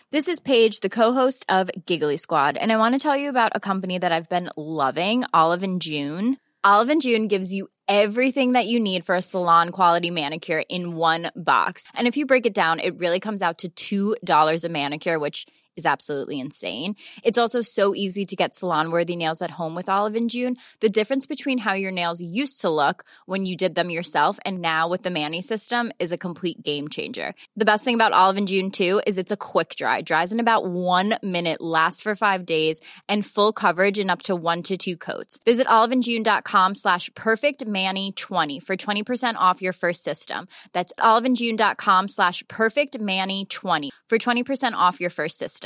This is Paige, the co-host of Giggly Squad, and I want to tell you about a company that I've been loving, Olive & June. Olive & June gives you everything that you need for a salon-quality manicure in one box. And if you break it down, it really comes out to $2 a manicure, which is absolutely insane. It's also so easy to get salon-worthy nails at home with Olive & June. The difference between how your nails used to look when you did them yourself and now with the Mani system is a complete game changer. The best thing about Olive & June, too, is it's a quick dry. Dries in about 1 minute, lasts for 5 days, and full coverage in up to 1 to 2 coats. Visit oliveandjune.com/perfectmani20 for 20% off your first system. That's oliveandjune.com/perfectmani20 for 20% off your first system.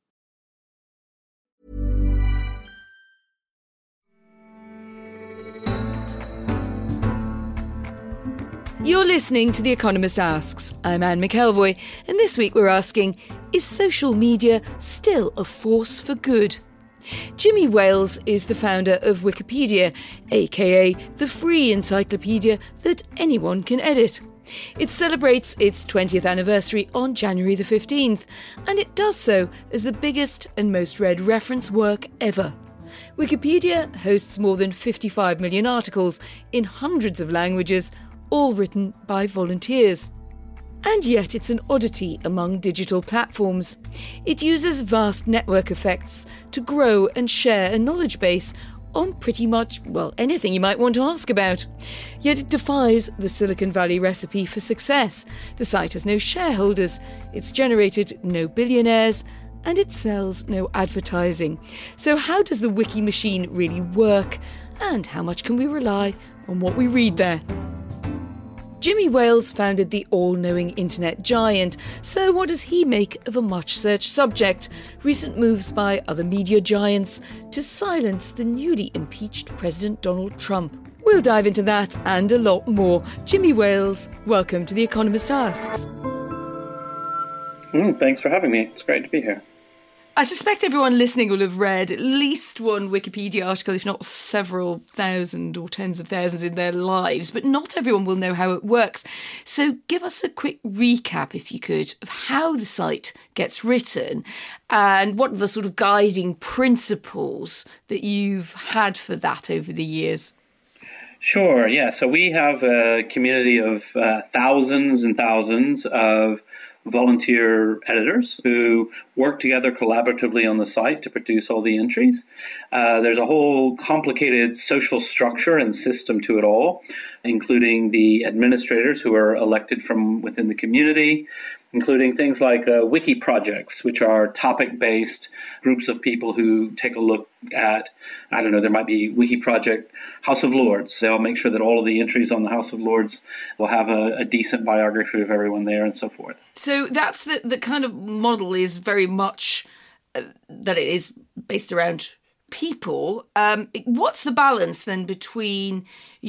You're listening to The Economist Asks. I'm Anne McElvoy, and this week we're asking, is social media still a force for good? Jimmy Wales is the founder of Wikipedia, aka the free encyclopedia that anyone can edit. It celebrates its 20th anniversary on January the 15th, and it does so as the biggest and most read reference work ever. Wikipedia hosts more than 55 million articles in hundreds of languages, all written by volunteers. And yet it's an oddity among digital platforms. It uses vast network effects to grow and share a knowledge base on pretty much, well, anything you might want to ask about. Yet it defies the Silicon Valley recipe for success. The site has no shareholders, it's generated no billionaires, and it sells no advertising. So how does the wiki machine really work? And how much can we rely on what we read there? Jimmy Wales founded the all-knowing internet giant, so what does he make of a much-searched subject? Recent moves by other media giants to silence the newly impeached President Donald Trump. We'll dive into that and a lot more. Jimmy Wales, welcome to The Economist Asks. Thanks for having me. It's great to be here. I suspect everyone listening will have read at least one Wikipedia article, if not several thousand or tens of thousands in their lives, but not everyone will know how it works. So give us a quick recap, if you could, of how the site gets written and what are the sort of guiding principles that you've had for that over the years. Sure, yeah. So we have a community of thousands and thousands of volunteer editors who work together collaboratively on the site to produce all the entries. There's a whole complicated social structure and system to it all, including the administrators who are elected from within the community, including things like wiki projects, which are topic-based groups of people who take a look at, there might be wiki project House of Lords. They'll make sure that all of the entries on the House of Lords will have a decent biography of everyone there and so forth. So that's the kind of model is very much that it is based around people. What's the balance then between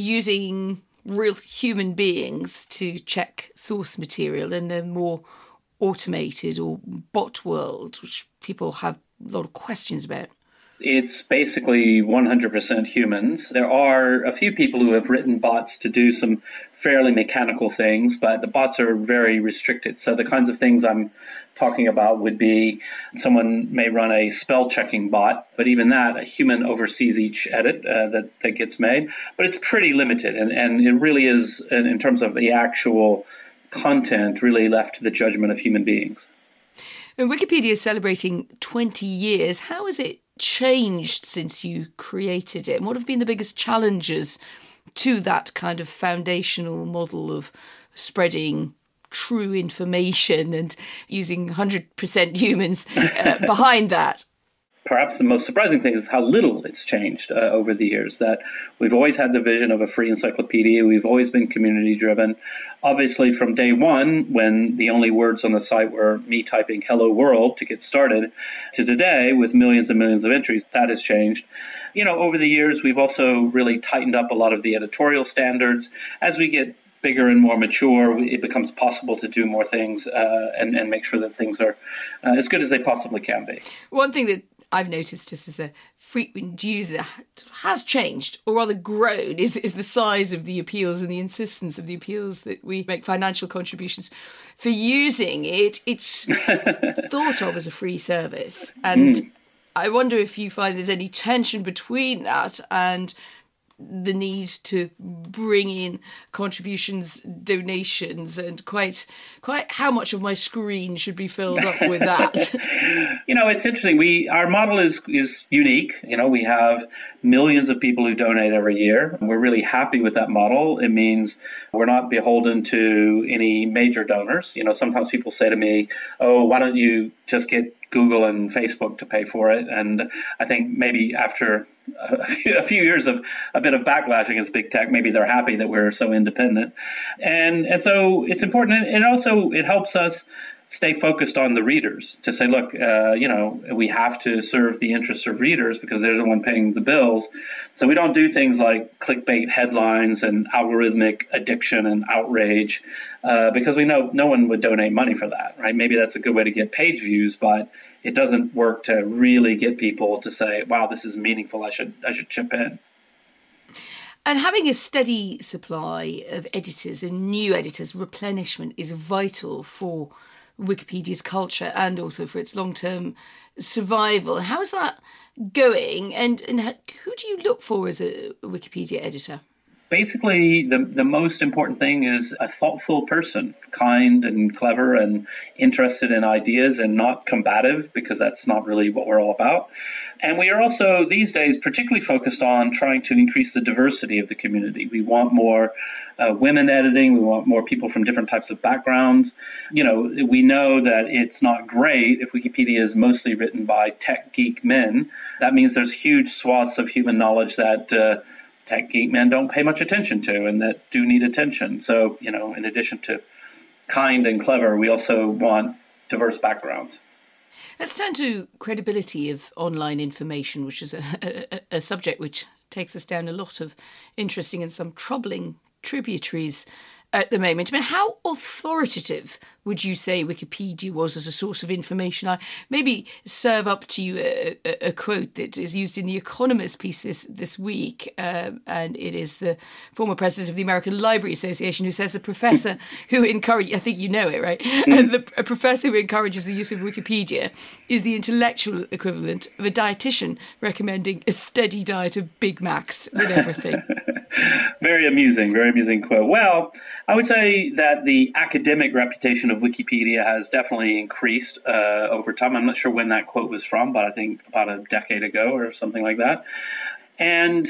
using real human beings to check source material in a more automated or bot world, which people have a lot of questions about? It's basically 100% humans. There are a few people who have written bots to do some fairly mechanical things, but the bots are very restricted. So the kinds of things I'm talking about would be someone may run a spell checking bot, but even that, a human oversees each edit that gets made. But it's pretty limited, and it really is, in terms of the actual content, really left to the judgment of human beings. And Wikipedia is celebrating 20 years. How has it changed since you created it? And what have been the biggest challenges to that kind of foundational model of spreading true information and using 100% humans behind that? Perhaps the most surprising thing is how little it's changed over the years, that we've always had the vision of a free encyclopedia. We've always been community driven. Obviously, from day one, when the only words on the site were me typing hello world to get started, to today with millions and millions of entries, that has changed. Over the years, we've also really tightened up a lot of the editorial standards. As we get bigger and more mature, it becomes possible to do more things and make sure that things are as good as they possibly can be. One thing that I've noticed just as a frequent user that has changed, or rather grown, is the size of the appeals and the insistence of the appeals that we make financial contributions for using it. It's thought of as a free service. And I wonder if you find there's any tension between that and the need to bring in contributions, donations, and quite how much of my screen should be filled up with that. It's interesting. Our model is unique. We have millions of people who donate every year. We're really happy with that model. It means we're not beholden to any major donors. Sometimes people say to me, "Oh, why don't you just get Google and Facebook to pay for it?" And I think maybe after a few years of a bit of backlash against big tech, maybe they're happy that we're so independent. And so it's important. And also it helps us stay focused on the readers to say, look, we have to serve the interests of readers because they're the one paying the bills. So we don't do things like clickbait headlines and algorithmic addiction and outrage because we know no one would donate money for that, right? Maybe that's a good way to get page views, but it doesn't work to really get people to say, wow, this is meaningful. I should chip in. And having a steady supply of editors and new editors, replenishment is vital for Wikipedia's culture and also for its long-term survival. How is that going? And who do you look for as a Wikipedia editor? Basically, the most important thing is a thoughtful person, kind and clever and interested in ideas and not combative, because that's not really what we're all about. And we are also these days particularly focused on trying to increase the diversity of the community. We want more women editing. We want more people from different types of backgrounds. We know that it's not great if Wikipedia is mostly written by tech geek men. That means there's huge swaths of human knowledge that tech geek men don't pay much attention to and that do need attention. So, in addition to kind and clever, we also want diverse backgrounds. Let's turn to credibility of online information, which is a subject which takes us down a lot of interesting and some troubling tributaries at the moment. I mean, how authoritative would you say Wikipedia was as a source of information? I maybe serve up to you a quote that is used in The Economist piece this week, and it is the former president of the American Library Association who says a professor who encourages, I think you know it, right? A professor who encourages the use of Wikipedia is the intellectual equivalent of a dietitian recommending a steady diet of Big Macs with everything. Very amusing quote. Well, I would say that the academic reputation of Wikipedia has definitely increased over time. I'm not sure when that quote was from, but I think about a decade ago or something like that. And,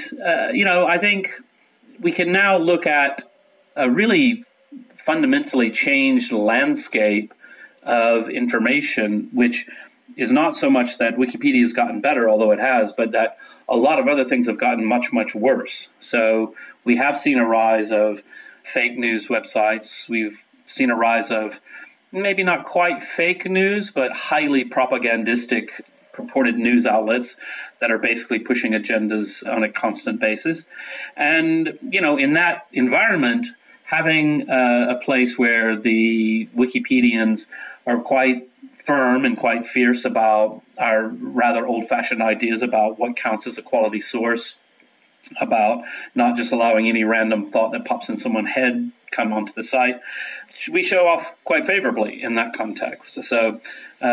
I think we can now look at a really fundamentally changed landscape of information, which is not so much that Wikipedia has gotten better, although it has, but that a lot of other things have gotten much, much worse. So we have seen a rise of fake news websites. We've seen a rise of maybe not quite fake news, but highly propagandistic purported news outlets that are basically pushing agendas on a constant basis. And, in that environment, having a place where the Wikipedians are quite firm and quite fierce about our rather old-fashioned ideas about what counts as a quality source, about not just allowing any random thought that pops in someone's head come onto the site, we show off quite favorably in that context. So,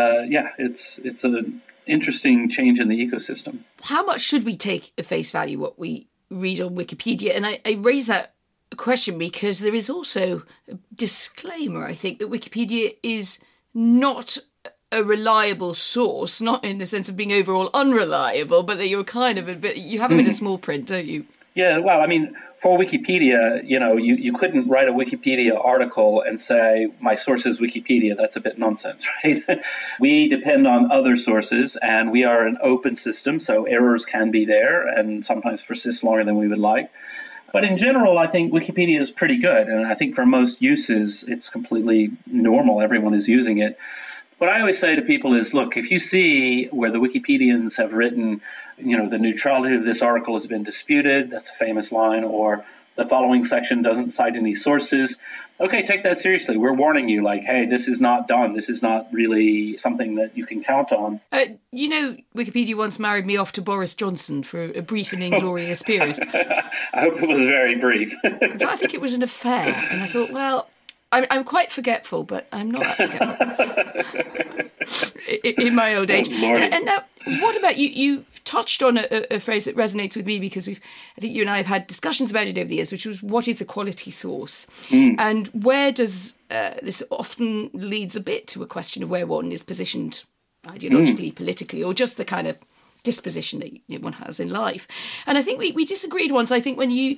it's an interesting change in the ecosystem. How much should we take at face value what we read on Wikipedia? And I raise that question because there is also a disclaimer, I think, that Wikipedia is not a reliable source, not in the sense of being overall unreliable, but that you're you have a bit of small print, don't you? Yeah, well, I mean, for Wikipedia, you couldn't write a Wikipedia article and say, my source is Wikipedia. That's a bit nonsense, right? We depend on other sources, and we are an open system, so errors can be there and sometimes persist longer than we would like. But in general, I think Wikipedia is pretty good, and I think for most uses, it's completely normal. Everyone is using it. What I always say to people is, look, if you see where the Wikipedians have written, the neutrality of this article has been disputed, that's a famous line, or the following section doesn't cite any sources. Okay, take that seriously. We're warning you, like, hey, this is not done. This is not really something that you can count on. Wikipedia once married me off to Boris Johnson for a brief and inglorious period. I hope it was very brief. I think it was an affair. And I thought, well, I'm quite forgetful, but I'm not that forgetful in my old age. Oh, and now, what about you? You've touched on a phrase that resonates with me because I think you and I have had discussions about it over the years, which was what is a quality source? And where does this often leads a bit to a question of where one is positioned ideologically, politically, or just the kind of disposition that one has in life. And I think we disagreed once. I think when you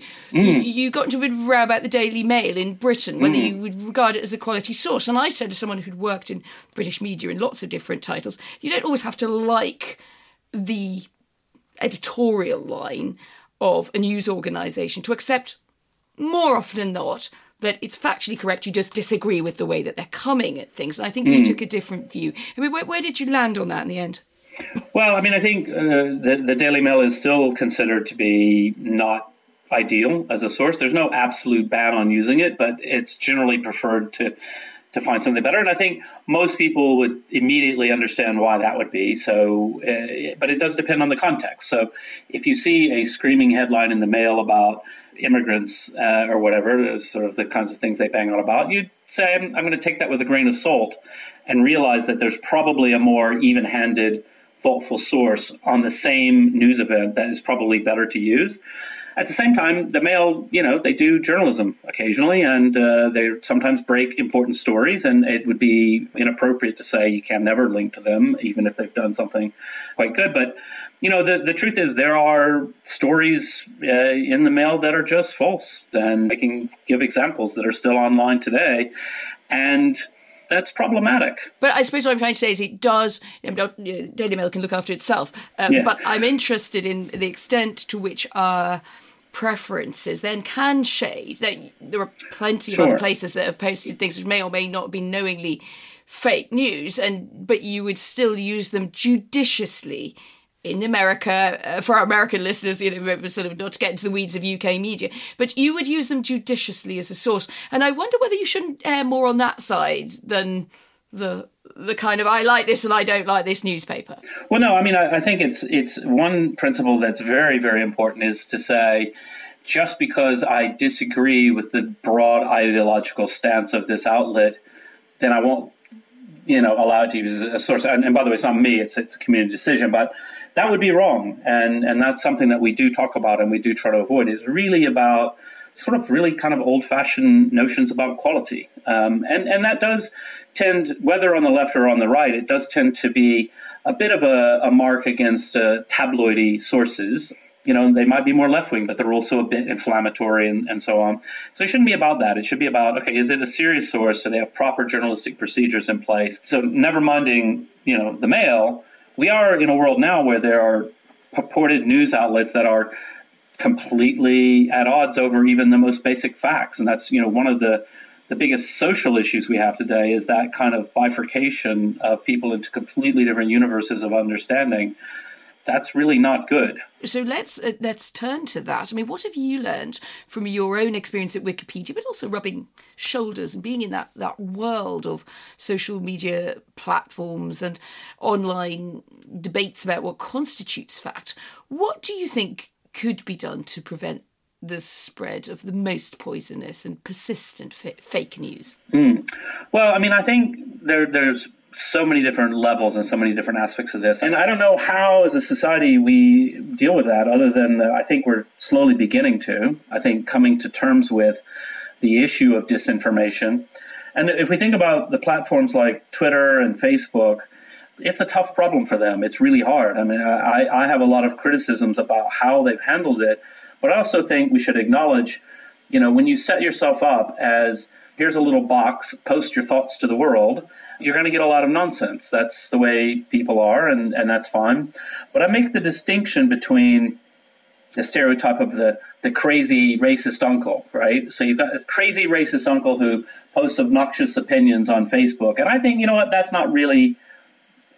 got into a bit of a row about the Daily Mail in Britain, whether you would regard it as a quality source. And I said to someone who'd worked in British media in lots of different titles, you don't always have to like the editorial line of a news organisation to accept more often than not that it's factually correct. You just disagree with the way that they're coming at things. And I think you took a different view. I mean, where did you land on that in the end? Well, I mean, I think the Daily Mail is still considered to be not ideal as a source. There's no absolute ban on using it, but it's generally preferred to find something better. And I think most people would immediately understand why that would be. So, but it does depend on the context. So if you see a screaming headline in the Mail about immigrants or whatever, sort of the kinds of things they bang on about, you'd say, I'm going to take that with a grain of salt and realize that there's probably a more even-handed, thoughtful source on the same news event that is probably better to use. At the same time, the Mail, they do journalism occasionally, and they sometimes break important stories, and it would be inappropriate to say you can never link to them, even if they've done something quite good. But, the truth is there are stories in the Mail that are just false, and I can give examples that are still online today, and that's problematic. But I suppose what I'm trying to say is it does, Daily Mail can look after itself, but I'm interested in the extent to which our preferences then can shade. There are plenty of other places that have posted things which may or may not be knowingly fake news, but you would still use them judiciously in America, for our American listeners, sort of not to get into the weeds of UK media, but you would use them judiciously as a source. And I wonder whether you shouldn't err more on that side than the kind of I like this and I don't like this newspaper. Well, no, I mean, I think it's one principle that's very, very important is to say, just because I disagree with the broad ideological stance of this outlet, then I won't, allow it to use as a source. And by the way, it's not me, it's a community decision, but that would be wrong. And that's something that we do talk about and we do try to avoid. It's really about sort of really kind of old-fashioned notions about quality. And that does tend, whether on the left or on the right, it does tend to be a bit of a mark against tabloidy sources. They might be more left-wing, but they're also a bit inflammatory and so on. So it shouldn't be about that. It should be about, okay, is it a serious source? Do they have proper journalistic procedures in place? So never minding, the Mail, we are in a world now where there are purported news outlets that are completely at odds over even the most basic facts. And that's, one of the biggest social issues we have today is that kind of bifurcation of people into completely different universes of understanding. That's really not good. So let's turn to that. I mean, what have you learned from your own experience at Wikipedia, but also rubbing shoulders and being in that world of social media platforms and online debates about what constitutes fact? What do you think could be done to prevent the spread of the most poisonous and persistent fake news? Well, I mean, I think there's so many different levels and so many different aspects of this. And I don't know how, as a society, we deal with that other than I think we're slowly beginning to, coming to terms with the issue of disinformation. And if we think about the platforms like Twitter and Facebook, it's a tough problem for them. It's really hard. I mean, I have a lot of criticisms about how they've handled it, but I also think we should acknowledge, when you set yourself up as, here's a little box, post your thoughts to the world, you're going to get a lot of nonsense. That's the way people are, and that's fine. But I make the distinction between the stereotype of the crazy racist uncle, right? So you've got this crazy racist uncle who posts obnoxious opinions on Facebook. And I think, that's not really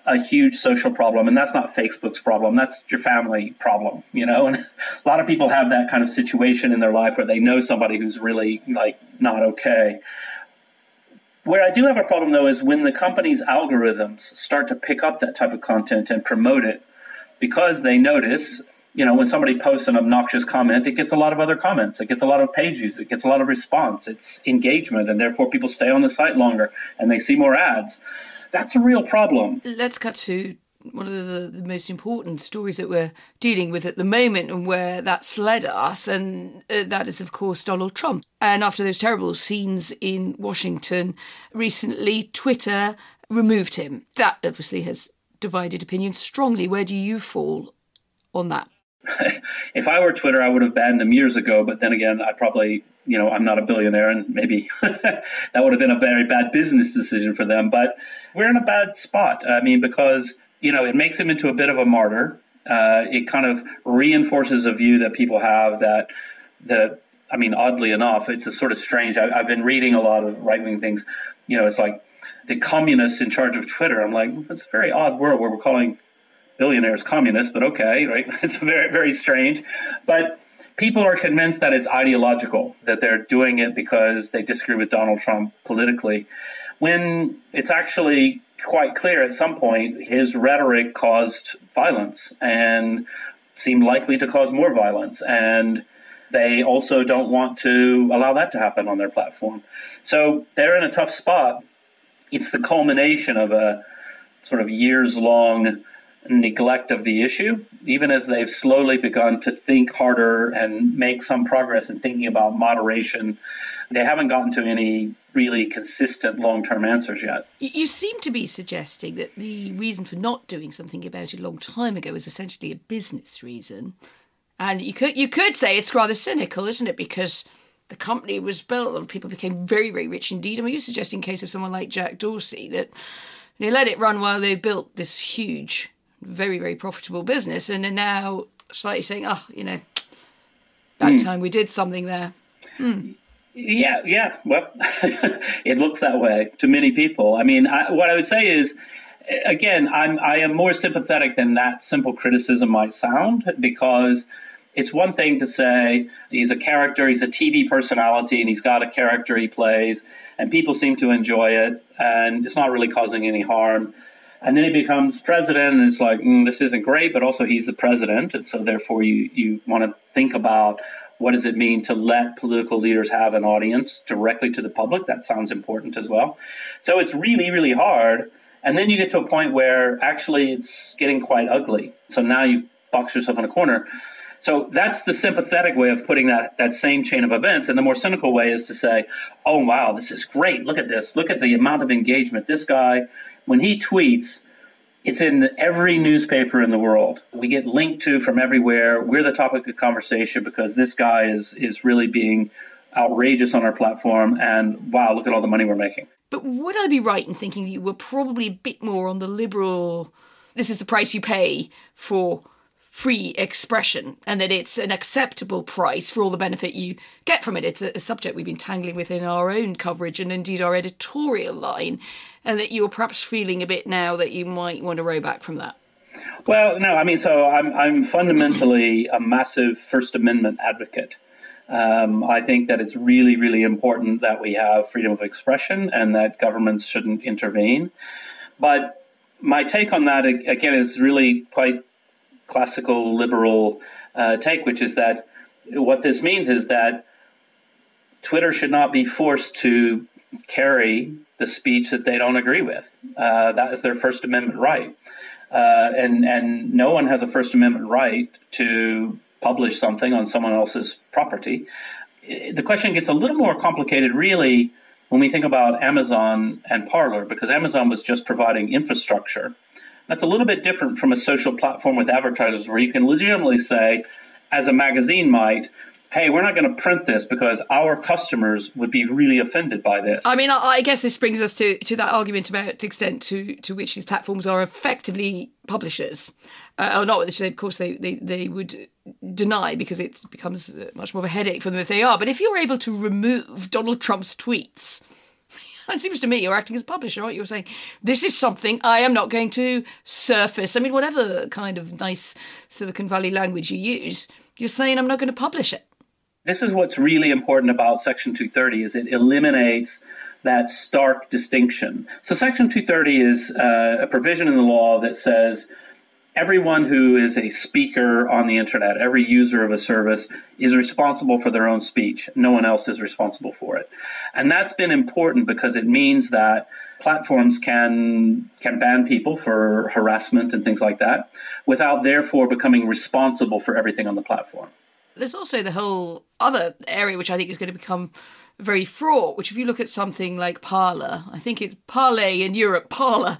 a huge social problem, and that's not Facebook's problem. That's your family problem, And a lot of people have that kind of situation in their life where they know somebody who's really not okay. Where I do have a problem, though, is when the company's algorithms start to pick up that type of content and promote it because they notice, when somebody posts an obnoxious comment, it gets a lot of other comments. It gets a lot of page views. It gets a lot of response. It's engagement, and therefore people stay on the site longer and they see more ads. That's a real problem. Let's cut to one of the most important stories that we're dealing with at the moment and where that's led us, and that is, of course, Donald Trump. And after those terrible scenes in Washington recently, Twitter removed him. That obviously has divided opinion strongly. Where do you fall on that? If I were Twitter, I would have banned him years ago. But then again, I probably, I'm not a billionaire, and maybe that would have been a very bad business decision for them. But we're in a bad spot. Because, it makes him into a bit of a martyr. It kind of reinforces a view that people have that oddly enough, it's a sort of strange. I've been reading a lot of right-wing things. It's like the communists in charge of Twitter. I'm like, it's a very odd world where we're calling billionaires communists, but okay, right? It's very, very strange. But people are convinced that it's ideological, that they're doing it because they disagree with Donald Trump politically, when it's actually quite clear at some point his rhetoric caused violence and seemed likely to cause more violence. And they also don't want to allow that to happen on their platform. So they're in a tough spot. It's the culmination of a sort of years-long neglect of the issue, even as they've slowly begun to think harder and make some progress in thinking about moderation. They haven't gotten to any really consistent long-term answers yet. You seem to be suggesting that the reason for not doing something about it a long time ago is essentially a business reason. And you could say it's rather cynical, isn't it? Because the company was built and people became very, very rich indeed. I mean, you're suggesting in case of someone like Jack Dorsey that they let it run while they built this huge, very, very profitable business, and are now slightly saying, that time we did something there. Yeah. Well, it looks that way to many people. I mean, what I would say is, again, I am more sympathetic than that simple criticism might sound, because it's one thing to say he's a character, he's a TV personality, and he's got a character he plays, and people seem to enjoy it, and it's not really causing any harm. And then he becomes president, and it's like, this isn't great, but also he's the president. And so therefore you want to think about what does it mean to let political leaders have an audience directly to the public. That sounds important as well. So it's really, really hard. And then you get to a point where actually it's getting quite ugly. So now you box yourself in a corner. So that's the sympathetic way of putting that same chain of events. And the more cynical way is to say, oh, wow, this is great. Look at this. Look at the amount of engagement. This guy, when he tweets, it's in every newspaper in the world. We get linked to from everywhere. We're the topic of conversation because this guy is really being outrageous on our platform. And wow, look at all the money we're making. But would I be right in thinking that you were probably a bit more on the liberal, this is the price you pay for free expression, and that it's an acceptable price for all the benefit you get from it? It's a subject we've been tangling with in our own coverage and indeed our editorial line, and that you're perhaps feeling a bit now that you might want to row back from that. Well, no, so I'm fundamentally a massive First Amendment advocate. I think that it's really, really important that we have freedom of expression and that governments shouldn't intervene. But my take on that, again, is really quite classical liberal take, which is that what this means is that Twitter should not be forced to carry the speech that they don't agree with. That is their First Amendment right. And no one has a First Amendment right to publish something on someone else's property. The question gets a little more complicated, really, when we think about Amazon and Parler, because Amazon was just providing infrastructure. That's a little bit different from a social platform with advertisers where you can legitimately say, as a magazine might, hey, we're not going to print this because our customers would be really offended by this. I mean, I guess this brings us to that argument about the extent to which these platforms are effectively publishers. Or not, which of course they would deny, because it becomes much more of a headache for them if they are. But if you're able to remove Donald Trump's tweets, It seems to me you're acting as publisher, aren't you? You're saying, this is something I am not going to surface. I mean, whatever kind of nice Silicon Valley language you use, you're saying I'm not going to publish it. This is what's really important about Section 230 is it eliminates that stark distinction. So Section 230 is a provision in the law that says everyone who is a speaker on the internet, every user of a service, is responsible for their own speech. No one else is responsible for it. And that's been important because it means that platforms can ban people for harassment and things like that without therefore becoming responsible for everything on the platform. There's also the whole other area which I think is going to become very fraught, which if you look at something like Parler, I think it's Parlay in Europe, Parler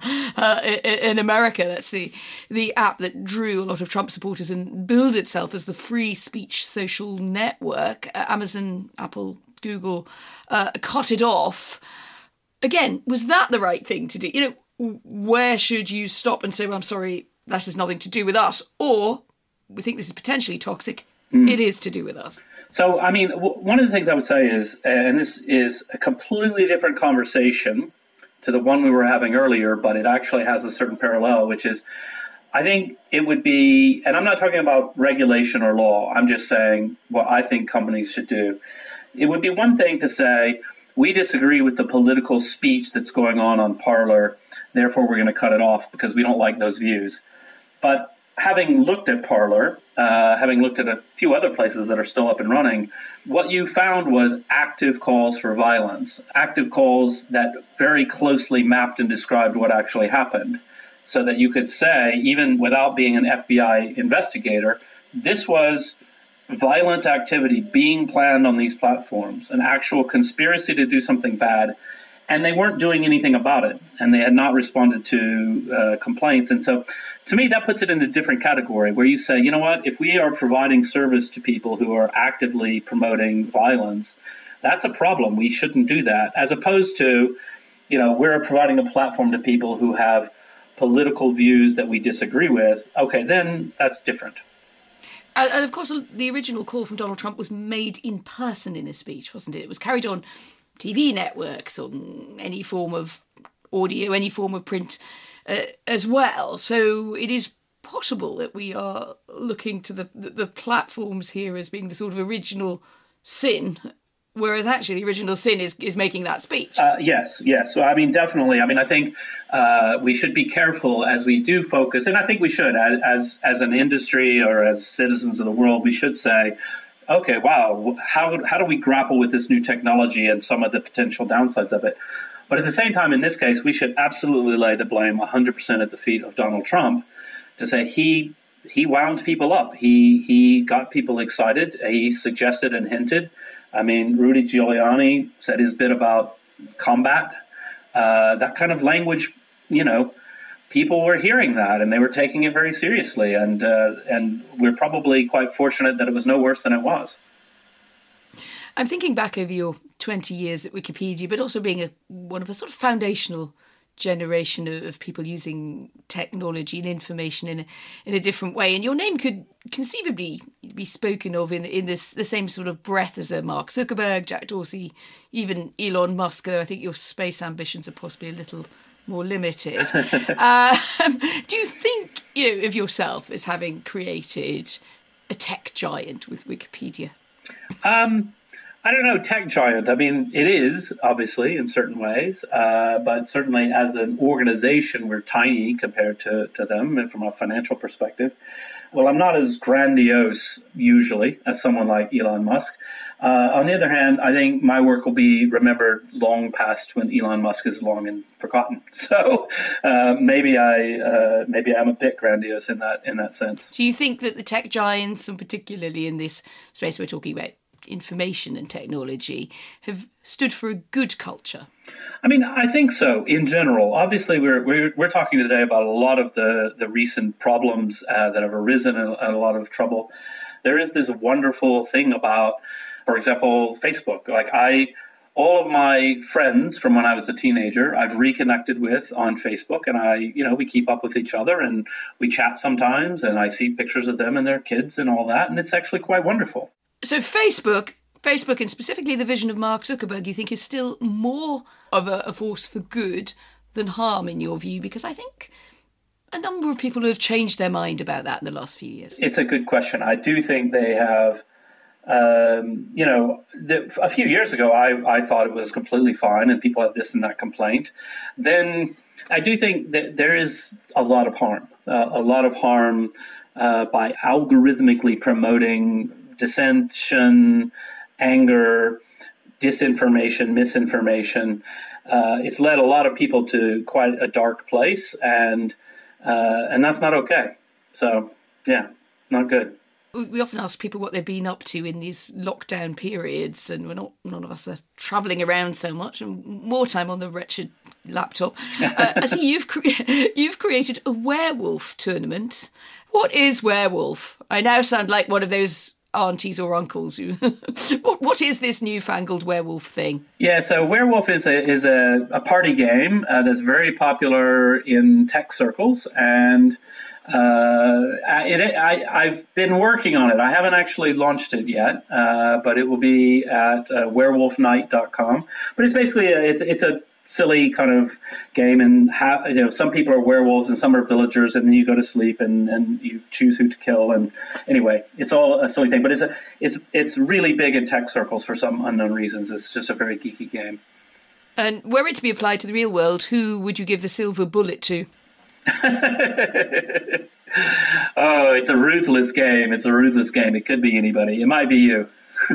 in America, that's the app that drew a lot of Trump supporters and billed itself as the free speech social network. Amazon, Apple, Google cut it off. Again, was that the right thing to do? You know, where should you stop and say, well, I'm sorry, that has nothing to do with us, or we think this is potentially toxic, it is to do with us? So, I mean, one of the things I would say is, and this is a completely different conversation to the one we were having earlier, but it actually has a certain parallel, which is, I think it would be, and I'm not talking about regulation or law, I'm just saying what I think companies should do. It would be one thing to say, we disagree with the political speech that's going on Parler, therefore we're going to cut it off because we don't like those views. But having looked at Parler, having looked at a few other places that are still up and running, what you found was active calls for violence, active calls that very closely mapped and described what actually happened, so that you could say, even without being an FBI investigator, this was violent activity being planned on these platforms, an actual conspiracy to do something bad, and they weren't doing anything about it, and they had not responded to complaints. And so, to me, that puts it in a different category where you say, you know what, if we are providing service to people who are actively promoting violence, that's a problem. We shouldn't do that. As opposed to, you know, we're providing a platform to people who have political views that we disagree with. Okay, then that's different. And of course, the original call from Donald Trump was made in person in a speech, wasn't it? It was carried on TV networks, on any form of audio, any form of print as well. So it is possible that we are looking to the platforms here as being the sort of original sin, whereas actually the original sin is making that speech. Yes. So, I mean, definitely. I mean, I think we should be careful as we do focus, and I think we should, as an industry or as citizens of the world, we should say, okay, wow, how do we grapple with this new technology and some of the potential downsides of it? But at the same time, in this case, we should absolutely lay the blame 100% at the feet of Donald Trump to say he wound people up. He got people excited. He suggested and hinted. I mean, Rudy Giuliani said his bit about combat. That kind of language, you know, people were hearing that and they were taking it very seriously. And we're probably quite fortunate that it was no worse than it was. I'm thinking back over your 20 years at Wikipedia, but also being one of a sort of foundational generation of people using technology and information in a different way. And your name could conceivably be spoken of in the same sort of breath as Mark Zuckerberg, Jack Dorsey, even Elon Musk. I think your space ambitions are possibly a little more limited. Do you think, you know, of yourself as having created a tech giant with Wikipedia? I don't know, tech giant. I mean, it is, obviously, in certain ways, but certainly as an organization, we're tiny compared to them and from a financial perspective. Well, I'm not as grandiose, usually, as someone like Elon Musk. On the other hand, I think my work will be remembered long past when Elon Musk is long and forgotten. So maybe I'm a bit grandiose in that sense. Do you think that the tech giants, and particularly in this space we're talking about, information and technology, have stood for a good culture? I mean, I think so in general. Obviously, we're talking today about a lot of the recent problems that have arisen and a lot of trouble. There is this wonderful thing about, for example, Facebook. Like all of my friends from when I was a teenager, I've reconnected with on Facebook, and we keep up with each other and we chat sometimes, and I see pictures of them and their kids and all that, and it's actually quite wonderful. So Facebook, Facebook, and specifically the vision of Mark Zuckerberg, you think is still more of a force for good than harm in your view? Because I think a number of people have changed their mind about that in the last few years. It's a good question. I do think they have. A few years ago, I thought it was completely fine and people had this and that complaint. Then I do think that there is a lot of harm by algorithmically promoting dissension, anger, disinformation, misinformation. It's led a lot of people to quite a dark place, and that's not okay. So, yeah, not good. We often ask people what they've been up to in these lockdown periods, and none of us are travelling around so much, and more time on the wretched laptop. I think you've created a werewolf tournament. What is werewolf? I now sound like one of those aunties or uncles who. What is this newfangled werewolf thing? Yeah, so werewolf is a party game that's very popular in tech circles, and I've been working on it. I haven't actually launched it yet, but it will be at werewolfnight.com. But it's basically it's a silly kind of game, and some people are werewolves and some are villagers, and then you go to sleep and you choose who to kill. And anyway, it's all a silly thing, but it's really big in tech circles for some unknown reasons. It's just a very geeky game. And were it to be applied to the real world, who would you give the silver bullet to? Oh, it's a ruthless game. It could be anybody. It might be you.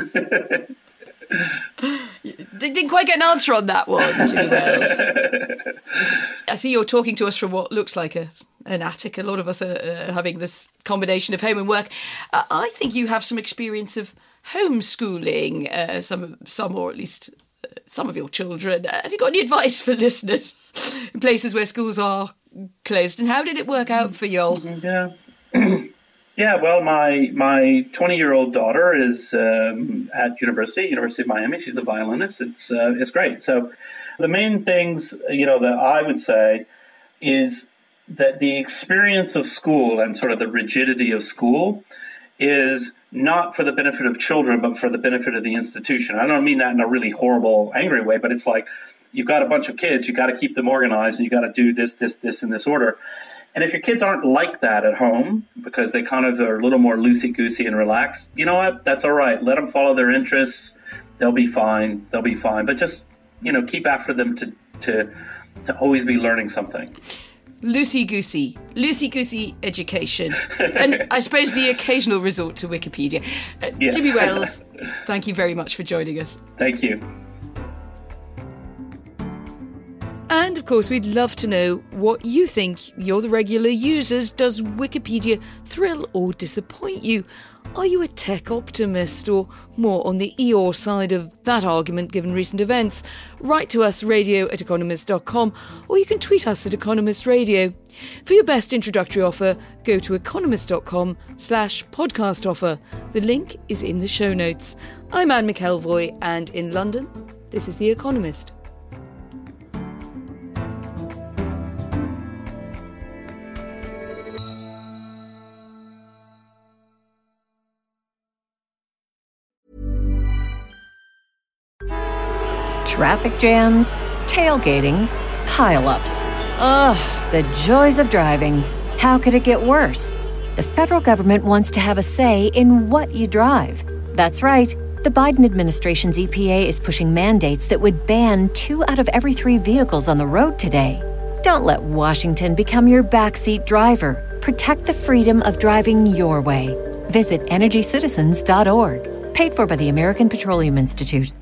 They didn't quite get an answer on that one, Jimmy Wales. I see you're talking to us from what looks like an attic. A lot of us are having this combination of home and work. I think you have some experience of homeschooling, some or at least some of your children. Have you got any advice for listeners in places where schools are closed, and how did it work out for y'all? Yeah, well, my 20-year-old daughter is at University of Miami. She's a violinist. It's great. So the main things, that I would say is that the experience of school and sort of the rigidity of school is not for the benefit of children, but for the benefit of the institution. I don't mean that in a really horrible, angry way, but it's like you've got a bunch of kids, you got to keep them organized, and you got to do this, in this order. And if your kids aren't like that at home, because they kind of are a little more loosey-goosey and relaxed, you know what? That's all right. Let them follow their interests. They'll be fine. But just, keep after them to always be learning something. Loosey-goosey education. And I suppose the occasional resort to Wikipedia. Yes. Jimmy Wales, thank you very much for joining us. Thank you. And, of course, we'd love to know what you think. You're the regular users. Does Wikipedia thrill or disappoint you? Are you a tech optimist or more on the Eeyore side of that argument given recent events? Write to us, radio@economist.com, or you can tweet us at Economist Radio. For your best introductory offer, go to economist.com/podcast offer. The link is in the show notes. I'm Anne McElvoy, and in London, this is The Economist. Traffic jams, tailgating, pile-ups. Ugh, the joys of driving. How could it get worse? The federal government wants to have a say in what you drive. That's right. The Biden administration's EPA is pushing mandates that would ban 2 out of every 3 vehicles on the road today. Don't let Washington become your backseat driver. Protect the freedom of driving your way. Visit EnergyCitizens.org. Paid for by the American Petroleum Institute.